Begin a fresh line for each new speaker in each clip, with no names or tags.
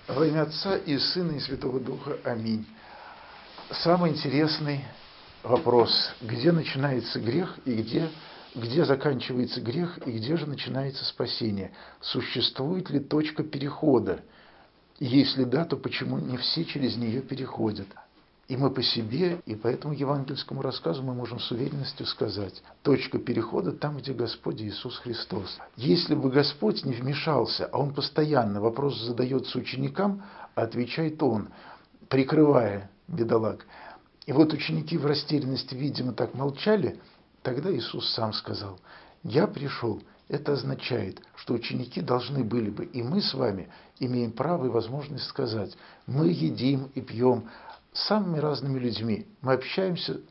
Во имя Отца и Сына и Святого Духа. Аминь. Самый интересный вопрос: где начинается грех и где заканчивается грех, и где же начинается спасение? Существует ли точка перехода? И если да, то почему не все через нее переходят? И мы по себе, и по этому евангельскому рассказу мы можем с уверенностью сказать: точка перехода там, где Господь Иисус Христос. Если бы Господь не вмешался, а Он постоянно вопрос задается ученикам, а отвечает Он, прикрывая бедолаг. И вот ученики в растерянности, видимо, так молчали, тогда Иисус сам сказал: «Я пришел». Это означает, что ученики должны были бы, и мы с вами имеем право и возможность сказать: мы едим и пьем с самыми разными людьми, мы общаемся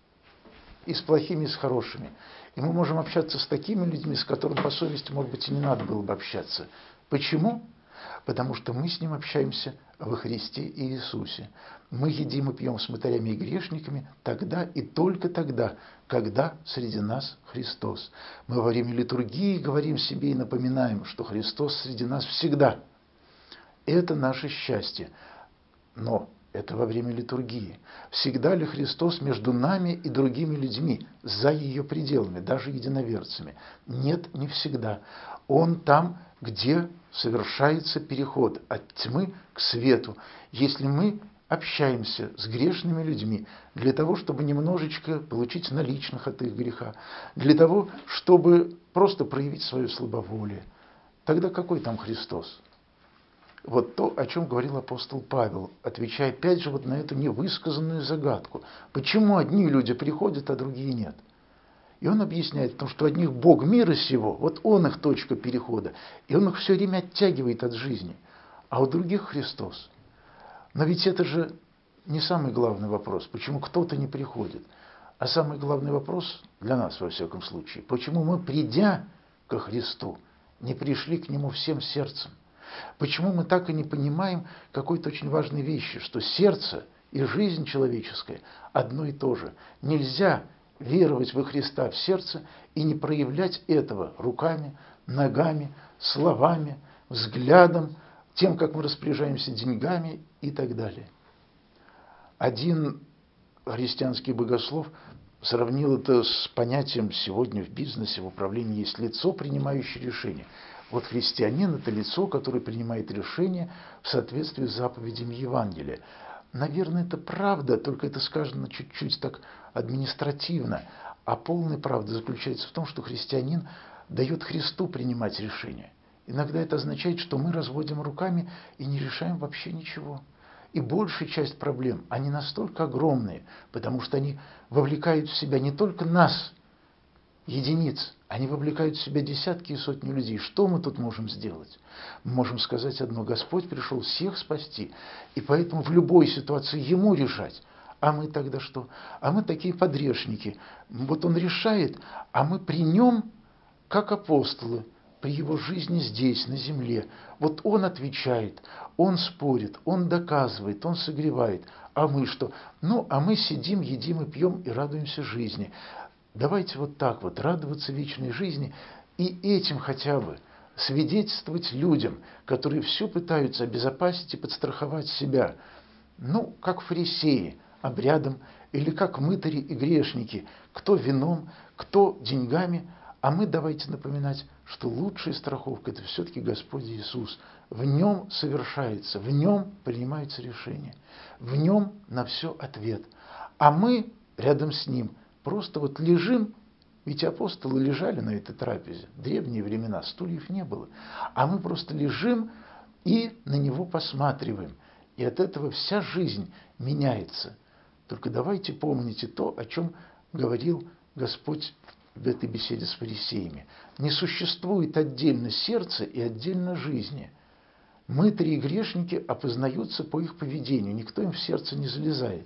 и с плохими, и с хорошими. И мы можем общаться с такими людьми, с которыми по совести, может быть, и не надо было бы общаться. Почему? Потому что мы с Ним общаемся во Христе и Иисусе. Мы едим и пьем с мытарями и грешниками тогда и только тогда, когда среди нас Христос. Мы во время литургии говорим себе и напоминаем, что Христос среди нас всегда. Это наше счастье. Но это во время литургии. Всегда ли Христос между нами и другими людьми, за ее пределами, даже единоверцами? Нет, не всегда. Он там, где совершается переход от тьмы к свету. Если мы общаемся с грешными людьми для того, чтобы немножечко получить наличных от их греха, для того, чтобы просто проявить свое слабоволие, тогда какой там Христос? Вот то, о чем говорил апостол Павел, отвечая опять же вот на эту невысказанную загадку. Почему одни люди приходят, а другие нет? И он объясняет, потому что у одних Бог мира сего, вот Он их точка перехода, и Он их все время оттягивает от жизни, а у других Христос. Но ведь это же не самый главный вопрос, почему кто-то не приходит, а самый главный вопрос для нас, во всяком случае, почему мы, придя ко Христу, не пришли к Нему всем сердцем. Почему мы так и не понимаем какой-то очень важной вещи, что сердце и жизнь человеческая одно и то же. Нельзя веровать во Христа в сердце и не проявлять этого руками, ногами, словами, взглядом, тем, как мы распоряжаемся деньгами и так далее. Один христианский богослов сравнил это с понятием: сегодня в бизнесе, в управлении есть лицо, принимающее решения. Вот христианин – это лицо, которое принимает решения в соответствии с заповедями Евангелия. Наверное, это правда, только это сказано чуть-чуть так административно. А полная правда заключается в том, что христианин дает Христу принимать решения. Иногда это означает, что мы разводим руками и не решаем вообще ничего. И большая часть проблем, они настолько огромные, потому что они вовлекают в себя не только нас, единиц, они вовлекают в себя десятки и сотни людей. Что мы тут можем сделать? Мы можем сказать одно: Господь пришел всех спасти, и поэтому в любой ситуации Ему решать. А мы тогда что? А мы такие подрешники. Вот Он решает, а мы при Нем, как апостолы, при Его жизни здесь, на земле. Вот Он отвечает, Он спорит, Он доказывает, Он согревает. А мы что? А мы сидим, едим и пьем и радуемся жизни. Давайте вот так вот радоваться вечной жизни и этим хотя бы свидетельствовать людям, которые все пытаются обезопасить и подстраховать себя. Как фарисеи, обрядом, или как мытари и грешники, кто вином, кто деньгами. А мы давайте напоминать, что лучшая страховка – это все-таки Господь Иисус. В Нем совершается, в Нем принимаются решения, в Нем на все ответ. А мы рядом с Ним просто вот лежим, ведь апостолы лежали на этой трапезе. В древние времена стульев не было. А мы просто лежим и на Него посматриваем. И от этого вся жизнь меняется. Только давайте помните то, о чем говорил Господь в этой беседе с фарисеями. Не существует отдельно сердца и отдельно жизни. Мытари и грешники опознаются по их поведению. Никто им в сердце не залезает.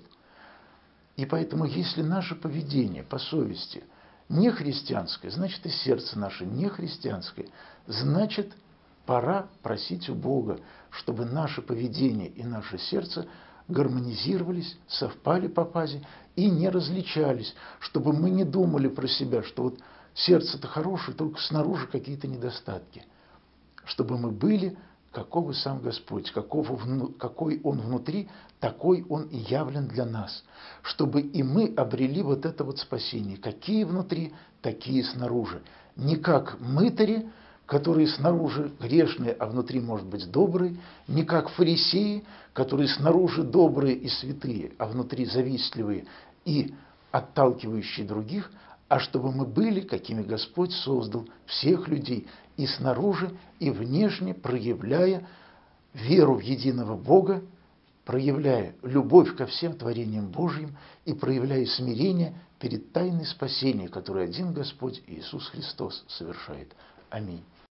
И поэтому, если наше поведение по совести не христианское, значит и сердце наше не христианское, значит пора просить у Бога, чтобы наше поведение и наше сердце гармонизировались, совпали по фазе и не различались, чтобы мы не думали про себя, что вот сердце-то хорошее, только снаружи какие-то недостатки. Чтобы мы были каков сам Господь, какой Он внутри, такой Он и явлен для нас, чтобы и мы обрели вот это вот спасение. Какие внутри, такие снаружи. Не как мытари, которые снаружи грешные, а внутри, может быть, добрые, не как фарисеи, которые снаружи добрые и святые, а внутри завистливые и отталкивающие других, а чтобы мы были, какими Господь создал всех людей, и снаружи, и внешне, проявляя веру в единого Бога, проявляя любовь ко всем творениям Божьим и проявляя смирение перед тайной спасения, которое один Господь Иисус Христос совершает. Аминь.